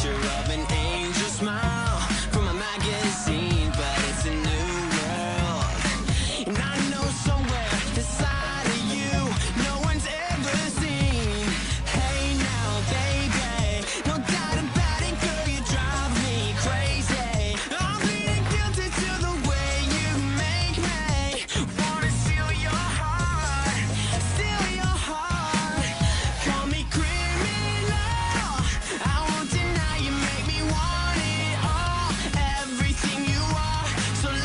picture of an angel smile from a magazine, but it's a new world. And I know somewhere this side of you no one's ever seen. Hey now, baby, no doubt about it, girl, you drive me crazy. I'm bleeding guilty to the way you make me wanna steal your heart, steal your heart. Call me criminal, I won't deny you make me want it all, everything you are. So lock it up, go on and try it. No matter what you do, I'm gonna steal your heart. I confess, I kinda like it that you're innocent. Keeping up your guard, I'll break it down so you can hide it. No matter what you do, I'm gonna steal your heart. I get